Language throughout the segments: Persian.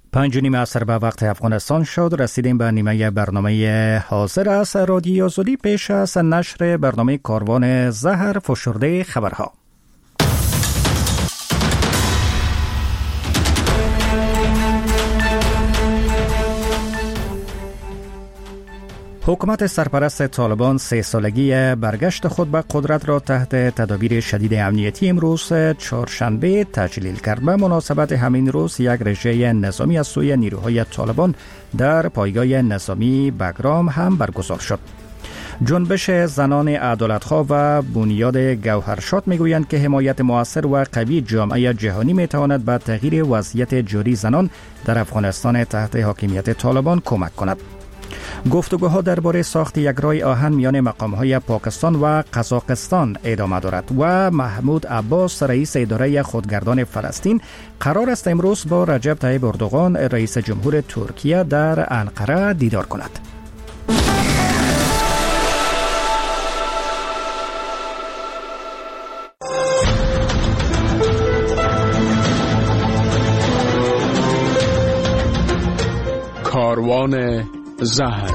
5:30 عصر به وقت افغانستان شد. رسیدیم به نیمه برنامه حاضر است رادیو آزادی. پیش از نشر برنامه کاروان زهر فشرده خبرها. حکومت سرپرست طالبان 3 سالگی برگشت خود به قدرت را تحت تدابیر شدید امنیتی امروز چهارشنبه تجلیل کرد. به مناسبت همین روز یک رژه نظامی از سوی نیروهای طالبان در پایگاه نظامی بگرام هم برگزار شد. جنبش زنان عدالت‌خواه و بنیاد گوهرشاد میگویند که حمایت مؤثر و قوی جامعه جهانی میتواند به تغییر وضعیت جاری زنان در افغانستان تحت حاکمیت طالبان کمک کند. گفتگوها درباره ساخت یک راه آهن میان مقام‌های پاکستان و قزاقستان ادامه دارد و محمود عباس رئیس اداره خودگردان فلسطین قرار است امروز با رجب طیب اردوغان رئیس جمهور ترکیه در انقره دیدار کند. کاروان زهر.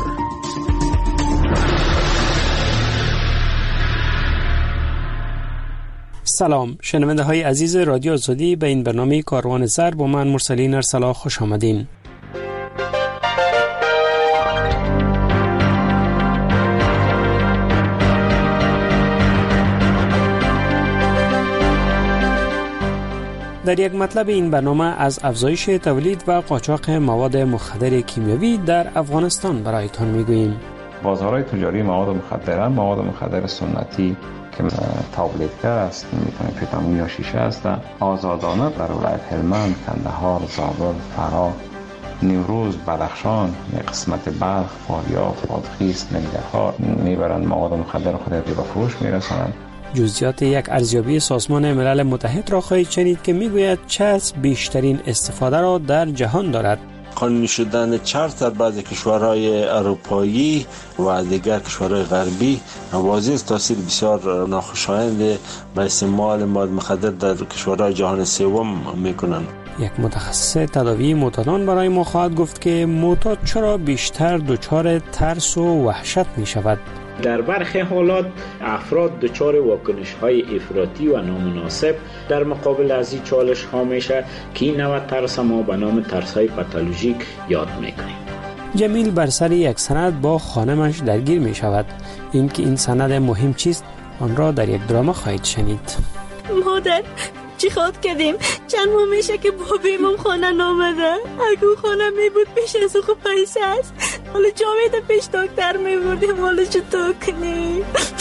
سلام شنونده های عزیز رادیو آزادی، به این برنامه کاروان زهر با من مرسلین ارسلا خوش آمدین. در یک مطلب این برنامه از افزایش تولید و قاچاق مواد مخدر کیمیاوی در افغانستان برایتان میگوییم. بازارهای تجاری مواد مخدر سنتی که تابلیتگر است، میتونه پتامین یا شیشه است، آزادانه در ولایت هلمند، کندهار، زابل، فرا، نیمروز، بدخشان، قسمت بلخ، فاریاب، بادغیس، ننگرهار میبرند مواد مخدر خود را به فروش میرسانند. جزئیات یک ارزیابی سازمان ملل متحد را خواهید شنید که میگوید چسب بیشترین استفاده را در جهان دارد. قانونی شدن چرس در بعضی کشورهای اروپایی و دیگر کشورهای غربی واضح تاثیر بسیار ناخوشایند به استعمال مواد مخدر در کشورهای جهان سوم میکنند. یک متخصص تداوی معتادان برای ما خواهد گفت که معتاد چرا بیشتر دچار ترس و وحشت می شود. در برخی حالات افراد دچار واکنش‌های افراطی و نامناسب در مقابل از این چالش‌ها میشه که این نوع ترس ما به نام ترس‌های پاتولوژیک یاد میکنیم. جمیل بر سر یک سند با خانمش درگیر می شود. این سند مهم چیست؟ آن را در یک درام خواهید شنید. مادر چی خواد کردیم؟ چند ماه میشه که بابیمم خانه نامده. اگه خانه می بود پیش از خوب پیسه است. حالا جاوید پیش دکتر می بردیم. حالا چطور کنیم؟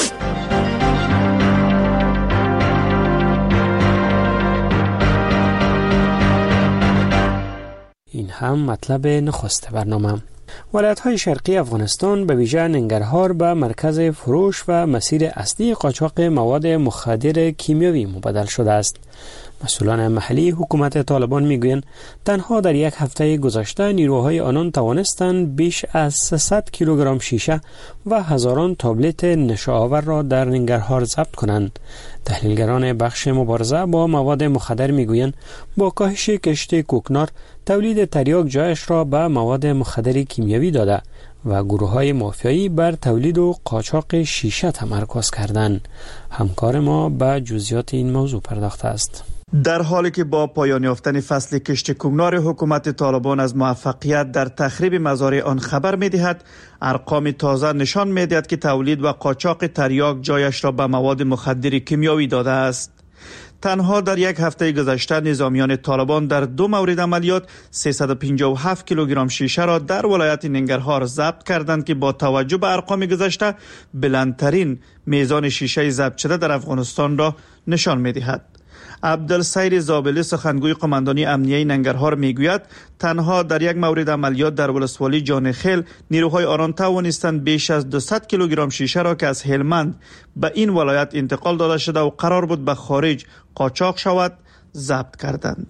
این هم مطلب نخست برنامه. ولایت‌های شرقی افغانستان به ویژه ننگرهار به مرکز فروش و مسیر اصلی قاچاق مواد مخدر کیمیاوی مبدل شده است. مسئولان محلی حکومت طالبان میگویند تنها در یک هفته گذشته نیروهای آنان توانستند بیش از 300 کیلوگرم شیشه و هزاران تابلت نشه‌آور را در ننگرهار ضبط کنند. تحلیلگران بخش مبارزه با مواد مخدر میگویند با کاهش کشت کوکنار تولید تریاک جایش را به مواد مخدر کیمیاوی داده و گروه‌های مافیایی بر تولید و قاچاق شیشه تمرکز کردند. همکار ما به جزئیات این موضوع پرداخته است. در حالی که با پایان یافتن فصل کشت کوکنار حکومت طالبان از موفقیت در تخریب مزارع آن خبر می‌دهد، ارقام تازه نشان می‌دهد که تولید و قاچاق تریاک جایش را به مواد مخدر کیمیاوی داده است. تنها در یک هفته گذشته نظامیان طالبان در 2 مورد عملیات 357 کیلوگرم شیشه را در ولایت ننگرهار ضبط کردند که با توجه به ارقام گذشته بلندترین میزان شیشه ضبط شده در افغانستان را نشان می‌دهد. عبدالسیر زابلی سخنگوی قماندانی امنیه ننگرهار میگوید تنها در یک مورد عملیات در ولسوالی جانخیل نیروهای آنان توانستند بیش از 200 کیلوگرم شیشه را که از هلمند به این ولایت انتقال داده شده و قرار بود به خارج قاچاق شود ضبط کردند.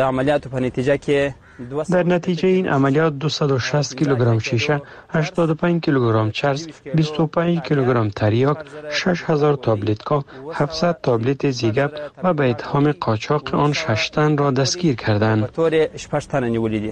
در نتیجه این عملیات 260 کیلوگرم شیشه، 85 کیلوگرم چرس، 25 کیلوگرم تریاک، 6000 تابلت کا، 700 تابلت زیگب و به اتهام قاچاق آن 6 تن را دستگیر کردند.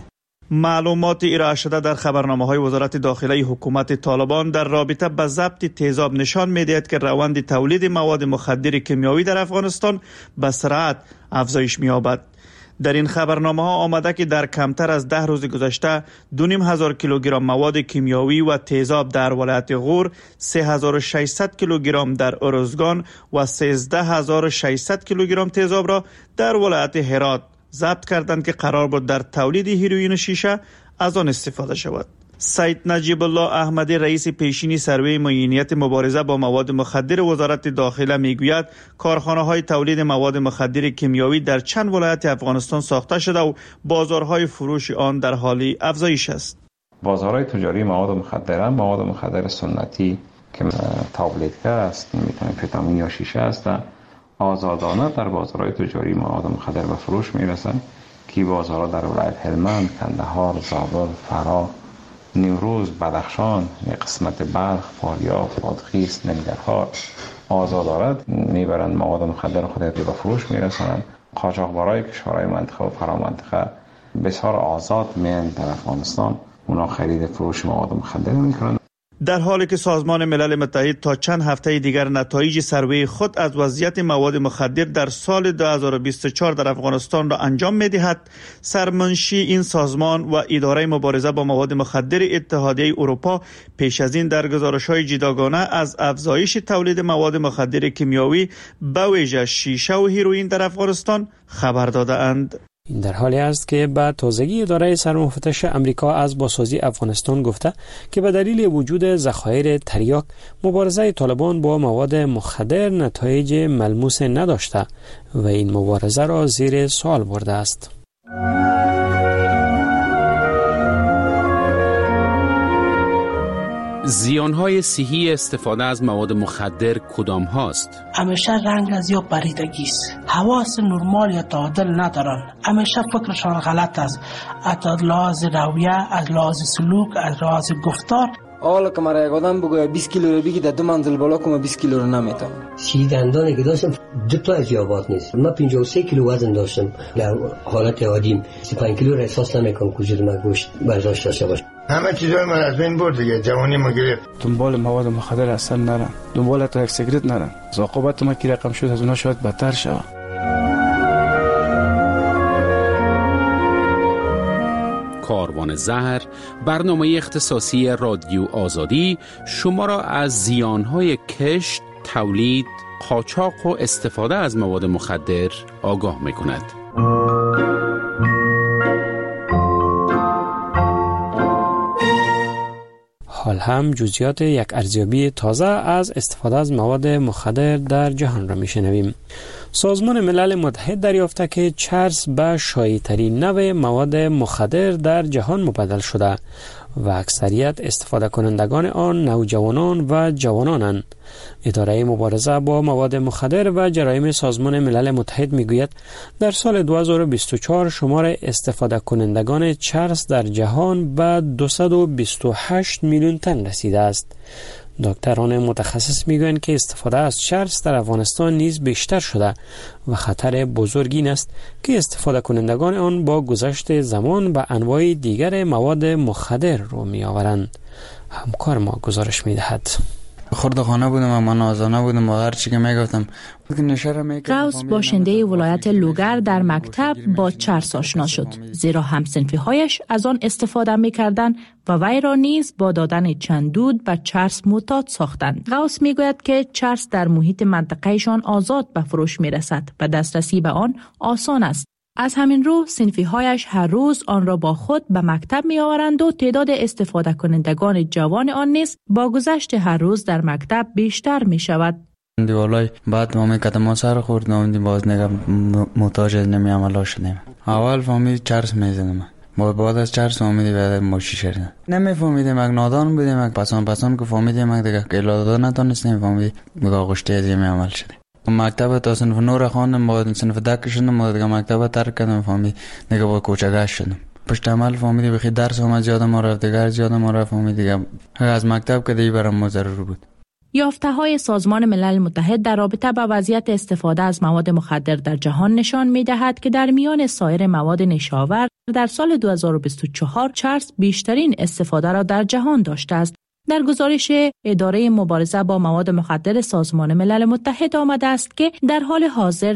معلومات ارائه شده در خبرنامه‌های وزارت داخلی حکومت طالبان در رابطه با ضبط تیزاب نشان می‌دهد که روند تولید مواد مخدر کیمیایی در افغانستان به سرعت افزایش می‌یابد. در این خبرنامه‌ها آمده که در کمتر از 10 روز گذشته 2500 کیلوگرم مواد کیمیایی و تیزاب در ولایت غور، 3600 کیلوگرم در ارزگان و 13600 کیلوگرم تیزاب را در ولایت هرات ضبط کردند که قرار بود در تولید هیروئین و شیشه از آن استفاده شود. سید نجیب الله احمدی رئیس پیشین سروی معینیت مبارزه با مواد مخدر وزارت داخله میگوید کارخانه‌های تولید مواد مخدر کیمیایی در چند ولایت افغانستان ساخته شده و بازارهای فروش آن در حال افزایش است. بازارهای تجاری مواد مخدر سنتی که تابلتکه است، میتونه فتامین یا شیشه است، آزادانه در بازارهای تجاری مواد مخدر به فروش میرسند که بازارها در ولایت هلمند، کندهار، زابل، فرا، نیمروز، بدخشان، قسمت بلخ، فاریاب، بادغیس، ننگرهار آزادانه میبرند مواد مخدر خود به فروش میرسند. قاچاقبرای کشورهای منطقه و فرامنطقه بسیار آزاد میان در افغانستان، اونا خرید فروش مواد مخدر میکنند. در حالی که سازمان ملل متحد تا چند هفته دیگر نتایج سروی خود از وضعیت مواد مخدر در سال 2024 در افغانستان را انجام می‌دهد، سرمنشی این سازمان و اداره مبارزه با مواد مخدر اتحادیه اروپا پیش از این در گزارش‌های جداگانه از افزایش تولید مواد مخدر کیمیایی به ویژه شیشه و هیروئین در افغانستان خبر داده‌اند. این در حالی است که به تازگی اداره سرمفتش امریکا از بازسازی افغانستان گفته که به دلیل وجود ذخایر تریاک مبارزه طالبان با مواد مخدر نتایج ملموس نداشته و این مبارزه را زیر سوال برده است. زیانهای صحی استفاده از مواد مخدر کدام هاست؟ همیشه رنگ از یا پریدگی است، حواس نرمال یا تعادل ندارن، همیشه فکرشان غلط است، از لحاظ رویه، از لحاظ سلوک، از لحاظ گفتار. حالا که مرا یک آدم بگوید 20 کیلو رو بگی در 2 منزل بالا کنم 20 کیلو رو نمیتونم. 30 دندانی که داشتم 2 تا از یابات نیست. من 53 کیلو وزن داشتم در حالت عادیم. 35 کیلو را احساس نمیکنم کجور من گوشت برداشت داشته باشم. همه چیزای من از بین برد دیگه، جوانی ما گرفت. دنبال مواد مخدر اصلا نرم، دنبال تا یک سیگرت نرم. عاقبت ما کی رقم شد از اونها شاید بدتر شود. کاروان زهر، برنامه اختصاصی رادیو آزادی شما را از زیانهای کشت، تولید، قاچاق و استفاده از مواد مخدر آگاه می‌کند. حال هم جزئیات یک ارزیابی تازه از استفاده از مواد مخدر در جهان را میشنویم. سازمان ملل متحد دریافته که چرس به شایع‌ترین نوع مواد مخدر در جهان مبدل شده و اکثریت استفاده کنندگان آن نوجوانان و جوانانند. اداره مبارزه با مواد مخدر و جرایم سازمان ملل متحد میگوید در سال 2024 شمار استفاده کنندگان چرس در جهان به 228 میلیون تن رسیده است. دکتران متخصص میگویند که استفاده از چرس در افغانستان نیز بیشتر شده و خطر بزرگی است که استفاده کنندگان آن با گذشت زمان به انواع دیگر مواد مخدر رو می آورند. همکار ما گزارش می دهد. خورد خانه بودم، من آزانه بودم و هر چی که میگفتم. قوس باشنده ولایت لوگر در مکتب با چرس آشنا شد، زیرا همصنفی هایش از آن استفاده می‌کردند و وی را نیز با دادن چند دود به چرس معتاد ساختند. قوس میگوید که چرس در محیط منطقه‌شان آزاد به فروش می‌رسد و دسترسی به آن آسان است. از همین رو صنفی هایش هر روز آن را با خود به مکتب می آورند و تعداد استفاده کنندگان جوان آن نیز با گذشت هر روز در مکتب بیشتر می شود. دیوالای بعد ما کدام سر خورد نمیدی باز نگم محتاج نمی عملا شدیم. اول فهمید چرس میزنم، بعد از چرس فهمیدی بعد ماشی شدیم. نمیفهمیدیم، اگه نادان بودیم، اگه پسان که فهمیدیم، اگه دیگه کلادان نتونستیم فهمیدیم بگاه گشته از می عمل شدیم. مکتب تا صنف نور خواندم، بعد صنف دک شدم، بعد دیگه مکتب ترک کردم، فهمید دیگه با کوچگش شدم. پشت عمل فهمیدی بخی درس اومد زیاده ما رفت، دیگر زیاده ما رفت، فهمید دیگه از مکتب که دیگه برام ما ضرور بود. یافته‌های سازمان ملل متحد در رابطه با وضعیت استفاده از مواد مخدر در جهان نشان می‌دهد که در میان سایر مواد نشاور در سال 2024 چرس بیشترین استفاده را در جهان داشته است. در گزارش اداره مبارزه با مواد مخدر سازمان ملل متحد آمده است که در حال حاضر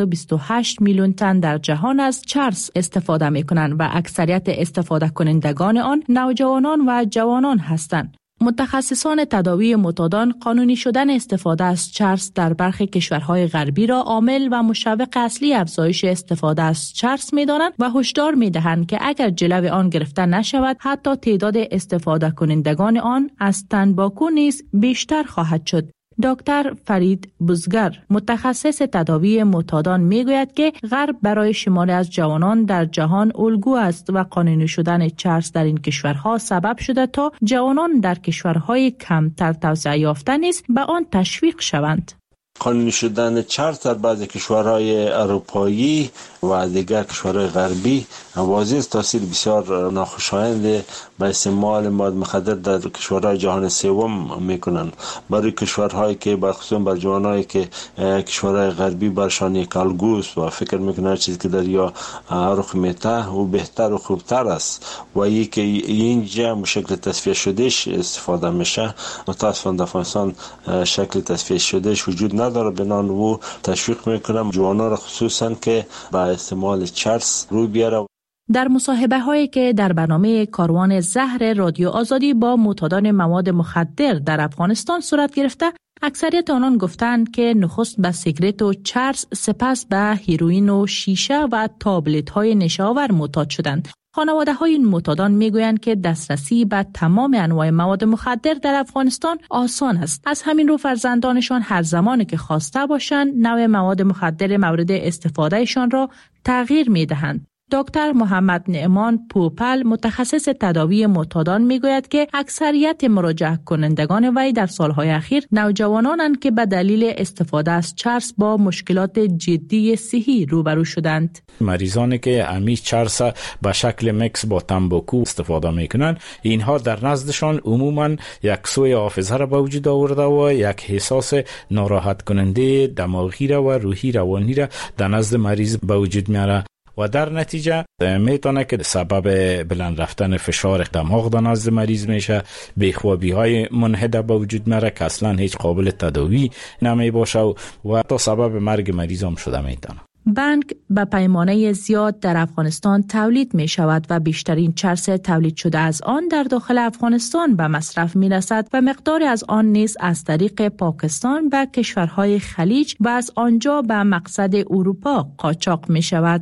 228 میلیون تن در جهان از چرس استفاده می کنند و اکثریت استفاده کنندگان آن نوجوانان و جوانان هستند. متخصصان تداوی معتادان قانونی شدن استفاده از چرس در برخی کشورهای غربی را عامل و مشوق اصلی افزایش استفاده از چرس می‌دانند و هشدار می‌دهند که اگر جلو آن گرفته نشود حتی تعداد استفاده کنندگان آن از تنباکو نیز بیشتر خواهد شد. دکتر فرید بزگر متخصص تداوی معتادان میگوید که غرب برای شماری از جوانان در جهان الگو است و قانونی شدن چرس در این کشورها سبب شده تا جوانان در کشورهای کمتر توسعه یافته نیز به آن تشویق شوند. قانونی شدن چرس در بعضی کشورهای اروپایی و دیگر کشورهای غربی واضح تاثیر بسیار ناخوشایند به استعمال مواد مخدر در کشورهای جهان سوم میکنند. برای کشورهایی که بخصوص بر جوانایی که کشورهای غربی برشان یک الگوست و فکر میکنند چیزی که در یا رخ میته و بهتر و خوبتر است و یکی اینجا شکل تصفیه شدهش استفاده میشه، متاسفانه در افغانستان شکل تصفیه شدهش وجود نداره. بنان و تشویق میکنم جوانان را خصوصا که با استعمال چرس روی بیاره. در مصاحبه هایی که در برنامه کاروان زهر رادیو آزادی با معتادان مواد مخدر در افغانستان صورت گرفته، اکثریت آنان گفتند که نخست به سیگرت و چرس، سپس به هیروئین و شیشه و تابلت های نشاور معتاد شدند. خانواده های این معتادان میگویند که دسترسی به تمام انواع مواد مخدر در افغانستان آسان است. از همین رو فرزندانشان هر زمانی که خواسته باشند نوع مواد مخدر مورد استفادهشان را تغییر میدهند. دکتر محمد نعمان پوپل متخصص تداوی معتادان میگوید که اکثریت مراجعه کنندگان وی در سالهای اخیر نوجوانانند که به دلیل استفاده از چرس با مشکلات جدی صحی روبرو شدند. مریضانی که همیشه چرس به شکل مکس با تنباکو استفاده میکنند، اینها در نزدشان عموما یک سوء حافظه را به وجود آورده و یک احساس ناراحت کننده دماغی را و روحی روانی را در نزد مریض به وجود میاره و در نتیجه میتونه که سبب بلند رفتن فشار دماغ در نزد مریض میشه، بیخوابی های منحده به وجود میاره که اصلا هیچ قابل تداوی نمی باشه و تا سبب مرگ مریض هم شده میتونه. بنگ به پیمانه زیاد در افغانستان تولید می شود و بیشترین چرس تولید شده از آن در داخل افغانستان به مصرف می رسد و مقداری از آن نیز از طریق پاکستان به کشورهای خلیج و از آنجا به مقصد اروپا قاچاق می شود.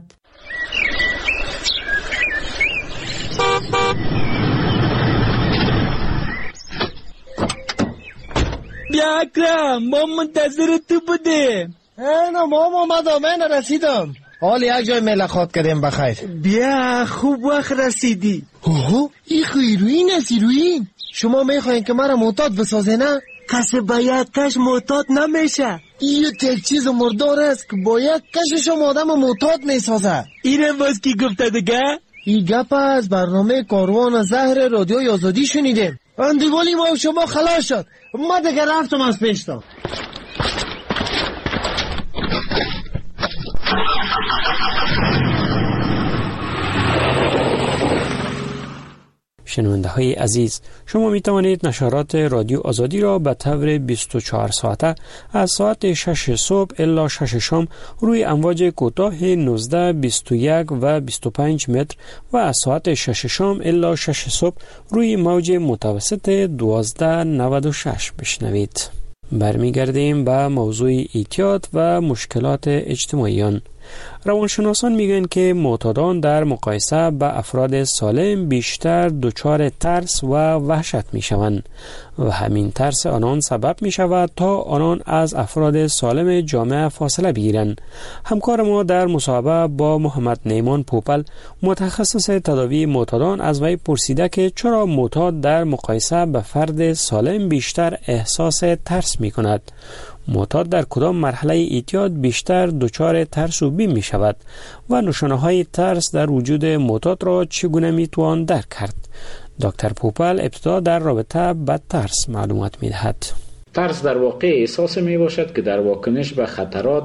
بیا اکرم، ما منتظر تو بودیم. نه مام آمدم، من رسیدم. حال یک جای ملاقات کردیم بخیر. بیا خوب وقت رسیدی. اوه این هیروئین است. هیروئین شما میخواین که مرا معتاد بسازه نه؟ کسی با یک کش معتاد نمیشه. این یک چیز مردار است که با یک کشش آدم معتاد میسازه. اینه باز کی گفته دیگه؟ این گپ از برنامه کاروان زهر رادیو آزادی شنیدیم. اندیوالی ما شما خلاص شد. ما دیگه رفتم از پیشتان. شنونده های عزیز، شما می توانید نشرات رادیو آزادی را به طور 24 ساعته از ساعت 6 صبح الی 6 شام روی امواج کوتاه 19, 21 و 25 متر و از ساعت 6 شام الی 6 صبح روی موج متوسط 1296 بشنوید. برمیگردیم به موضوع اعتیاد و مشکلات اجتماعیان. روانشناسان میگن که معتادان در مقایسه به افراد سالم بیشتر دچار ترس و وحشت میشوند و همین ترس آنان سبب می شود تا آنان از افراد سالم جامعه فاصله بگیرند. همکار ما در مصاحبه با محمد نعمان پوپل متخصص تداوی معتادان از وی پرسیده که چرا معتاد در مقایسه به فرد سالم بیشتر احساس ترس می کند. معتاد در کدام مرحله اعتیاد بیشتر دچار ترس و بیم می شود و نشانه های ترس در وجود معتاد را چگونه می توان درک کرد؟ دکتر پوپل ابتدا در رابطه با ترس معلومات می دهد. ترس در واقع احساس می باشد که در واکنش به خطرات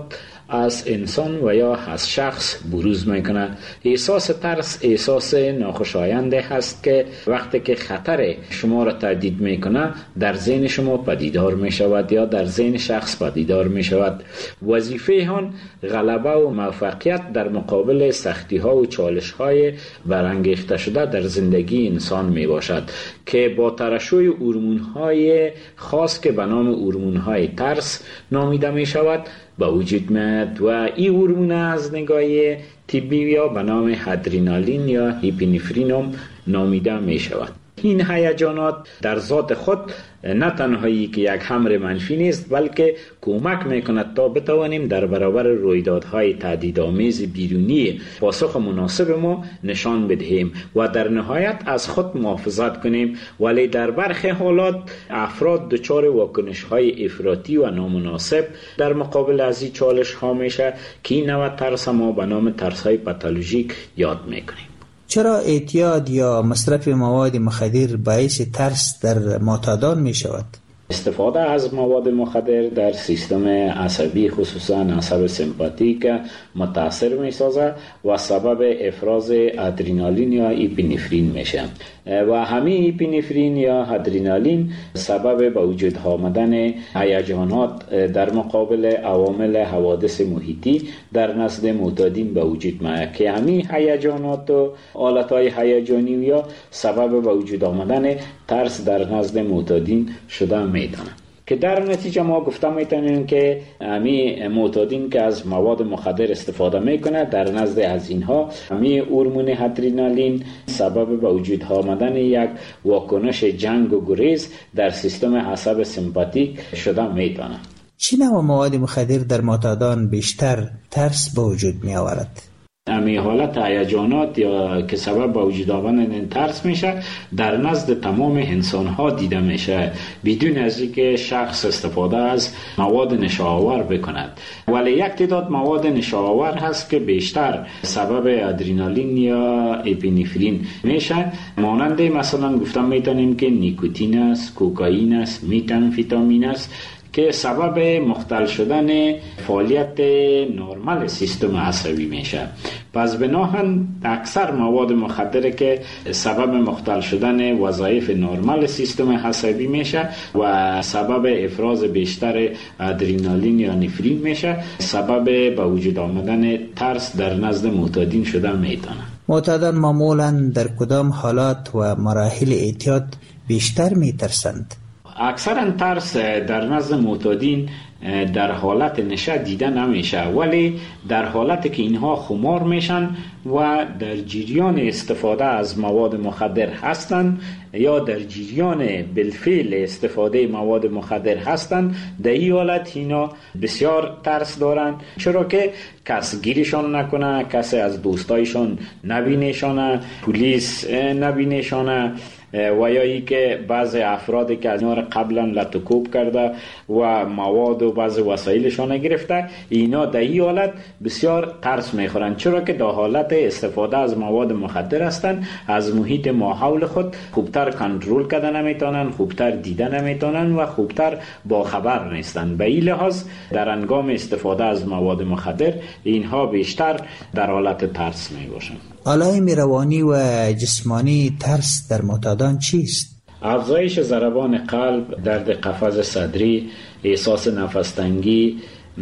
از انسان و یا از شخص بروز میکنه. احساس ترس احساس ناخوشاینده هست که وقتی که خطر شما را تهدید میکنه در ذهن شما پدیدار میشود یا در ذهن شخص پدیدار میشود. وظیفه آن غلبه و موفقیت در مقابل سختی ها و چالش های برانگیخته شده در زندگی انسان می باشد که با ترشح هورمون های خاص که به نام هورمون های ترس نامیده می شود به وجود میاد و این هورمون از نگاه طبی یا به نام ادرنالین یا اپینفرین نامیده می شود. این هیجانات در ذات خود نه تنهایی که یک امر منفی نیست بلکه کمک میکند تا بتوانیم در برابر رویدادهای تهدیدآمیز بیرونی پاسخ مناسب ما نشان بدهیم و در نهایت از خود محافظت کنیم. ولی در برخی حالات افراد دچار واکنش‌های افراطی و نامناسب در مقابل از این چالش‌ها میشه که این نوع ترس ما به نام ترس‌های پاتولوژیک یاد میکنیم. چرا اعتیاد یا مصرف مواد مخدر باعث ترس در معتادان می شود؟ استفاده از مواد مخدر در سیستم عصبی خصوصا عصب سمپاتیک متاثر می سازه و سبب افراز ادرنالین یا اپینفرین میشه و همین اپینفرین یا ادرنالین سبب به وجود آمدن هیجانات در مقابل عوامل حوادث محیطی در نزد معتادین به وجود میاد که همین هیجانات و حالتهای هیجانی یا سبب به وجود آمدن ترس در نزد معتادین شده میتونه که در نتیجه ما گفتم میتونیم که همین معتادین که از مواد مخدر استفاده میکنه در نزد از اینها همین هورمون ادرنالین سبب به وجود آمدن یک واکنش جنگ و گریز در سیستم عصب سمپاتیک شده میتونه. چه نوع مواد مخدر در معتادان بیشتر ترس به وجود می آورد؟ همین حالت هیجانات یا که سبب به وجود آمدن ترس میشه در نزد تمام انسان ها دیده میشه بدون از اینکه شخص استفاده از مواد نشاآور بکند. ولی یک تعداد مواد نشاآور هست که بیشتر سبب ادرنالین یا اپینفرین میشه، مانند مثلا گفتم میتونیم که نیکوتین است، کوکائین است، متامفتامین است که سبب مختل شدن فعالیت نرمال سیستم عصبی میشه. پس بناهن اکثر مواد مخدر که سبب مختل شدن وظایف نرمال سیستم عصبی میشه و سبب افراز بیشتر ادرنالین یا نفرین میشه سبب به وجود آمدن ترس در نزد معتادین شده میتونه. معتادان معمولا در کدام حالات و مراحل اعتیاد بیشتر میترسند؟ اکثرا ترس در نزد معتادین در حالت نشه دیده نمیشه، ولی در حالت که اینها خمار میشن و در جریان استفاده از مواد مخدر هستند یا در جریان بالفعل استفاده مواد مخدر هستند، در این حالت اینا بسیار ترس دارن، چرا که کس گیرشان نکنه، کسی از دوستایشان نبینشانه، پلیس نبینشانه و یا ای که بعض افرادی که از اینا را قبلا لطکوب کرده و مواد و بعض وسایلشان گرفته، اینا در این حالت بسیار ترس میخورن، چرا که در حالت استفاده از مواد مخدر هستند، از محیط ماحول خود خوبتر کنترل کرده نمیتونن، خوبتر دیده نمیتونن و خوبتر باخبر نیستن. به این لحاظ در هنگام استفاده از مواد مخدر اینها بیشتر در حالت ترس میباشن. علائم روانی و جسمانی ترس در معتادان چیست؟ افزایش ضربان قلب، درد قفس صدری، احساس نفس تنگی،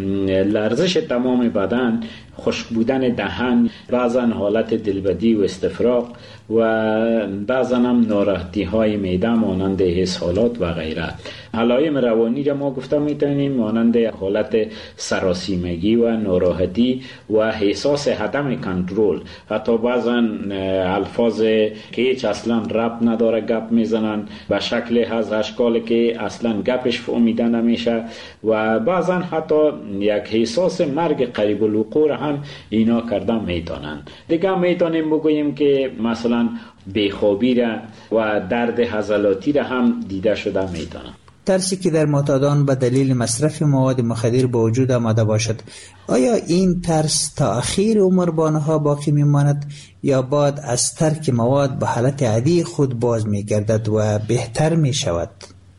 لرزش تمام بدن، خشک بودن دهن، بعضا حالت دلبدی و استفراغ و بعضا هم ناراحتی های معده مانند اسهالات و غیره. علائم روانی را ما گفتم میتونیم مانند حالت سراسیمگی و ناراحتی و احساس عدم کنترل، حتی بعضا الفاظ که هیچ اصلا ربط نداره گپ میزنن به شکل از اشکال که اصلا گپش فهمیده نمیشه و بعضا حتی یک احساس مرگ قریب الوقوع هم اینا کردن میتونن. دیگه میتونیم بگوییم که مثلا بیخوابی را و درد عضلاتی را هم دیده شده میتونن. ترسی که در معتادان به دلیل مصرف مواد مخدر به وجود آمده باشد، آیا این ترس تا اخیر عمر با آنها باقی میماند یا بعد از ترک مواد به حالت عادی خود باز میگردد و بهتر میشود؟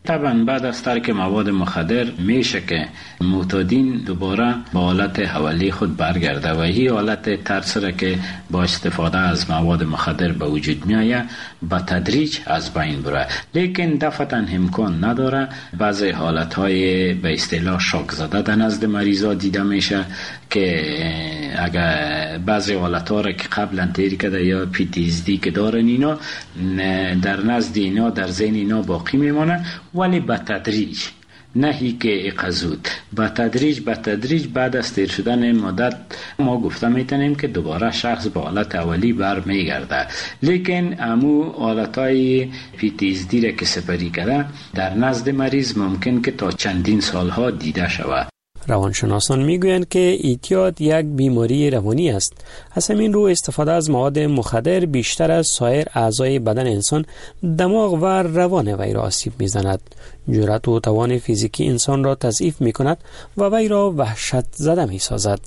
طبعا بعد از ترک مواد مخدر میشه که معتادین دوباره به حالت اولی خود برگرده و این حالت ترس را که با استفاده از مواد مخدر به وجود میآید به تدریج از بین بره، لیکن دفعتا امکان نداره. بعضی حالتهای به اصطلاح شاک زده در نزد مریضا دیده میشه که اگر بعضی حالتها را که قبلا تیر کرده یا PTSD که دارن اینا در نزد اینا در ذهن اینا باقی میمونه، ولی به تدریج، نه هی که اقزود، به تدریج بعد از تیر شدن مدت ما گفته میتونیم که دوباره شخص به حالت اولی برمیگرده. لیکن امو حالتهای PTSD را که سپری کرده در نزد مریض ممکن که تا چندین سالها دیده شود. روانشناسان میگویند که اعتیاد یک بیماری روانی است. از همین رو استفاده از مواد مخدر بیشتر از سایر اعضای بدن انسان دماغ و روان وی را آسیب میزند. جرأت و توان فیزیکی انسان را تضعیف میکند و وی را وحشت زده میسازد.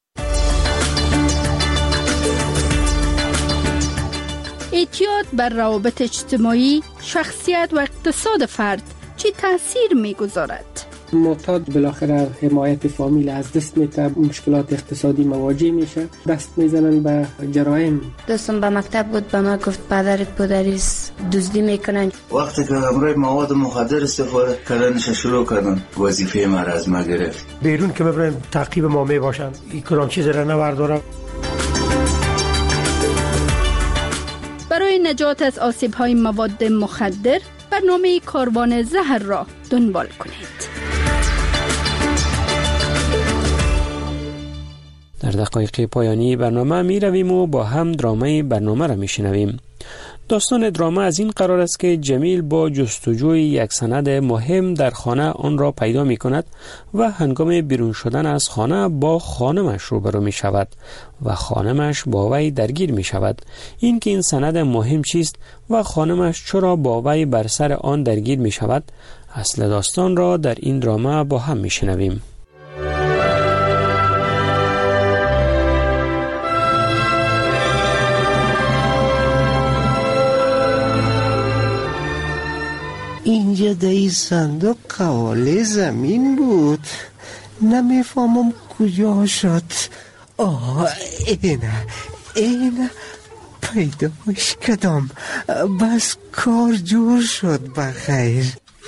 اعتیاد بر روابط اجتماعی، شخصیت و اقتصاد فرد چه تأثیر میگذارد؟ معتاد بالاخره حمایت فامیل از دست میده، مشکلات اقتصادی مواجه میشه، دست میزنن به جرایم. دوستم به مکتب بود، به ما گفت پدرت پدریست دزدی میکنن. وقتی که امروز مواد مخدر استفاده کردنش شروع کردن، وظیفه ما از ما گرفت. بیرون که ببرن تعقیب ما میباشن، این کدام چیز را نبردارن. برای نجات از آسیب‌های مواد مخدر برنامه کاروان زهر را دنبال کنید. در دقایق پایانی برنامه می رویم و با هم درامه برنامه را می شنویم. داستان درامه از این قرار است که جمیل با جستجوی یک سند مهم در خانه آن را پیدا می کند و هنگام بیرون شدن از خانه با خانمش روبرو می شود و خانمش با وی درگیر می شود. این که این سند مهم چیست و خانمش چرا با وی بر سر آن درگیر می شود، اصل داستان را در این درامه با هم می شنویم. اینجا در این صندوق قواله زمین بود، نمیفهمم کجا شد. اینه پیداش کردم، بس کار جور شد بخیر.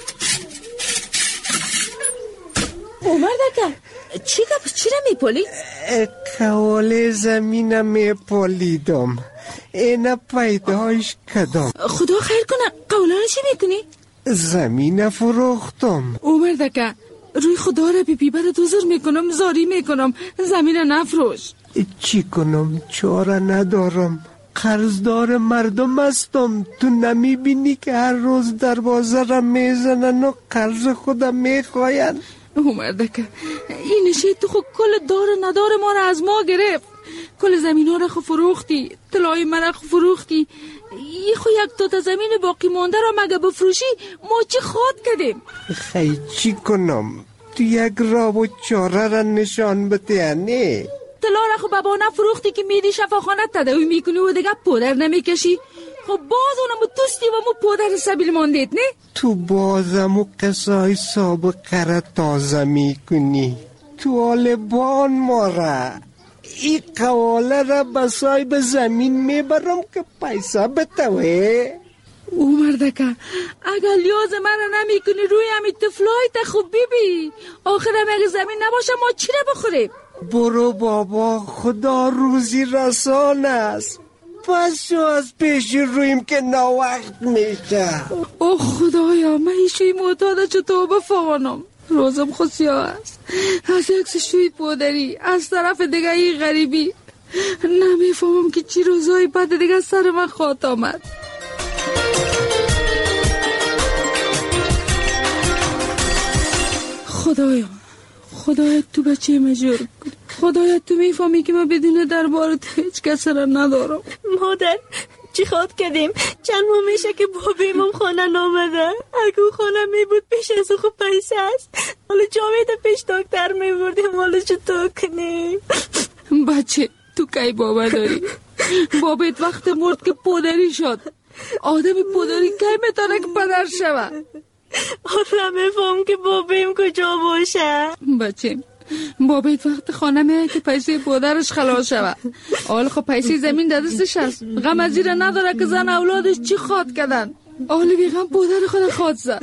عمر دکه چی را میپولی؟ قواله زمین میپولیدم، اینه پیداش کردم. خدا خیر کنه. قواله چی میکنی؟ زمین فروختم. عمر دکه روی خدا را بی بر دوزر میکنم، زاری میکنم، زمین نفروش. چی کنم؟ چاره ندارم، قرضدار مردم هستم. تو نمیبینی که هر روز دروازه را میزنن و قرض خودم میخواین؟ عمر دکه این نشید تو خود کل دار ندار ما را از ما گرفت. کل زمین ها را خو فروختی، طلای من را خو فروختی. یه خو یک تا زمین باقی مانده را مگه بفروشی ما چی خواد کردیم؟ خیلی چی کنم؟ تو یک راه و چاره را نشان بده. نه طلا را خو بابا فروختی که میری شفاخانه تداوی میکنی و دیگه پودر نمیکشی. خب باز اونمو توستی و مو پودر سبیل ماندید. نه تو بازمو قصای سابقه را تازه میکنی. تو آلبان ماره این قواله را بسای به زمین میبرم که پیسه بتوه. عمر دکه اگر لیاز من را نمی کنی روی همی تفلای تا خوب بیبی، آخر اگه زمین نباشه ما چی را بخوریم؟ برو بابا، خدا روزی رسان است. پس شو از پیش رویم که ناوقت میشه. اوه خدایا من ایشوی معتاده چطور بفوانم. روزم خوصیا است، از یک شوی پودری، از طرف دیگه ای غریبی. نمیفهمم که چی روزای بعد دیگه سر من خواهد آمد. خدایا تو بچه مجور کن. خدایا تو میفهمی که من بدون دربار تو هیچ کس را ندارم. مادر چی خواد کردیم؟ چند ماه میشه که بابیمم خانه نامده. اگه او خانه میبود پیش از او خوب پیسه است، حالا جاوید پیش دکتر میبردیم. حالا چطور کنیم؟ بچه تو کی بابا داری؟ بابت وقت مرد که پدری شد. آدم پدری کی میتونه که پدر شود؟ نمیفهم که بابیم کجا باشه. بچه بابیت وقت خانه میه که پیسه پدرش خلاص شود. حال خب پیسه زمین در دستش هست، غم از زیر نداره که زن اولادش چی خواد کردن. حال بیغم پدر خود خواد زد.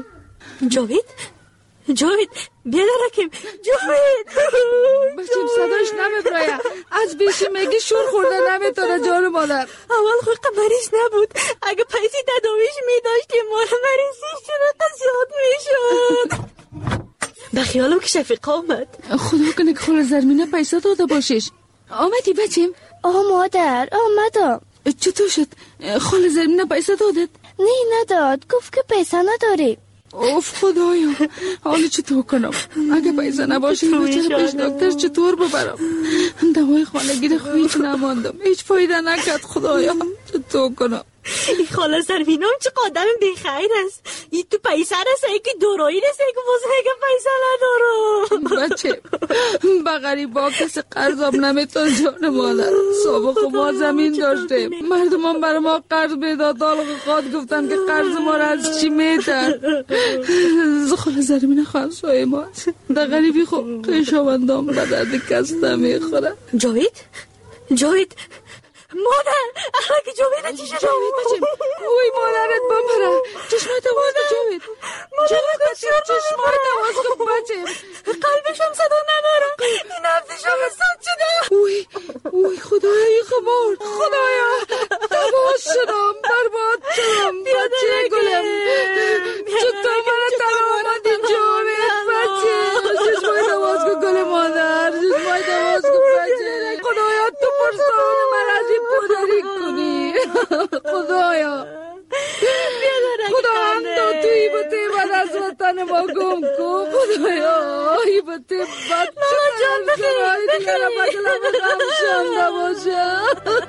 جاوید بیا درکیم. جاوید بچیم صداش نمیبرایه، از بیشی میگی شور خورده نمیتونه جان مادر. اول خود مریض نبود، اگه پیسه تداویش میداشتیم مال مریضیش چرا زیاد میشد. به خیالم که شفیق آمد. خدا کنه که خاله زرمینه پیسه داده باشیش. آمدی بچیم؟ مادر آمدم. چطور شد؟ خاله زرمینه پیسه دادت؟ نه نداد، گفت که پیسه نداری. اوف خدایا، حالا چطور کنم؟ اگه پیسه نباشه این بچه پیش دکتر چطور ببرم؟ دوای خانگی رو هیچ نماندم، هیچ فایده نکرد. خدایا چطور کنم؟ این خاله زرمینم چه قدم بیخیر است. این تو پیسه رسه که دورایی رسه که بازه که پیسه ندارم. بچه با غریبا کسی قرضم نمیتون جان مادر. سابق ما زمین داشتیم، مردمان برای ما قرض بیدادال خواد گفتن که قرض ما را از چی میتر. خاله زرمین خانسای ما در غریبی خوب خیشاوندام به درد کس نمیخوره. جاوید مادر اگه جاوید چی شد؟ بچیم اوی مادرت بمره. چشمای تواز کن جاوید. چشمای تواز کن بچیم. قلبشم صدا نداره، این نفسشم حساب شده. اوی خدایا این خبر. خدایا تواز شدم، برباد شدم. بچه گلم چطور من تنها آمدی جاوید. بچه چشمای تواز کن گل مادر، چشمای تواز کن بچه. خدایا تو پرسان من از این پدری کنی. خدایا خدا هم تو توی بطه بد از وطن ما گم کن. خدایا ای بطه بد چکن سرای دیگر بدلم غم شنده باشه.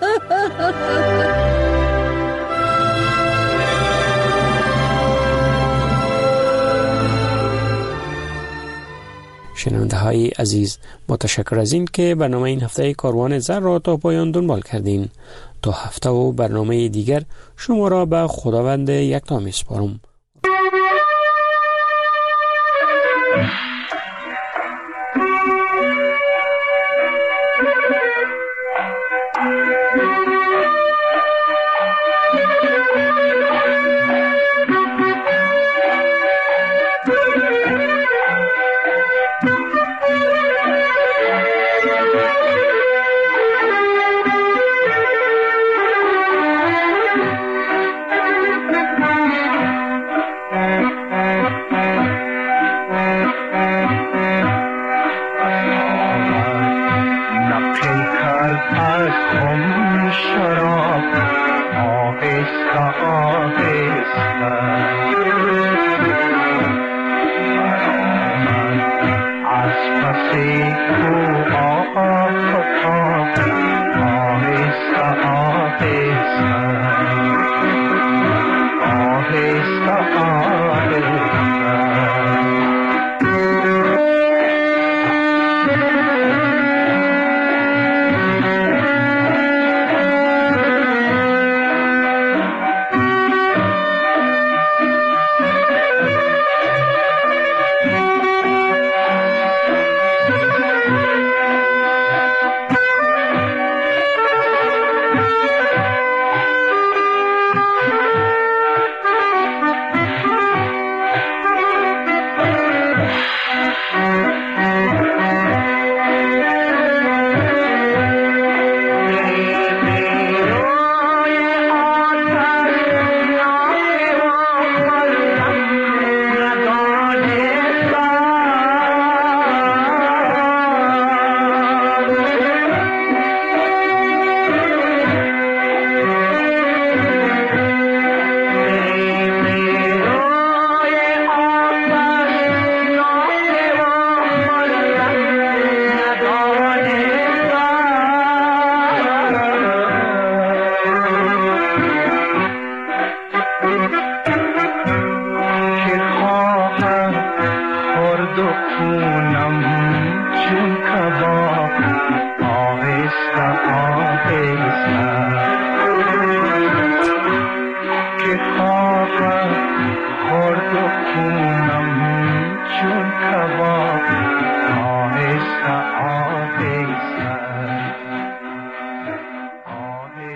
شنونده های عزیز، متشکر از این که برنامه این هفته کاروان زر را تا پایان دنبال کردین. تا هفته و برنامه دیگر شما را به خداوند یکتا میسپارم.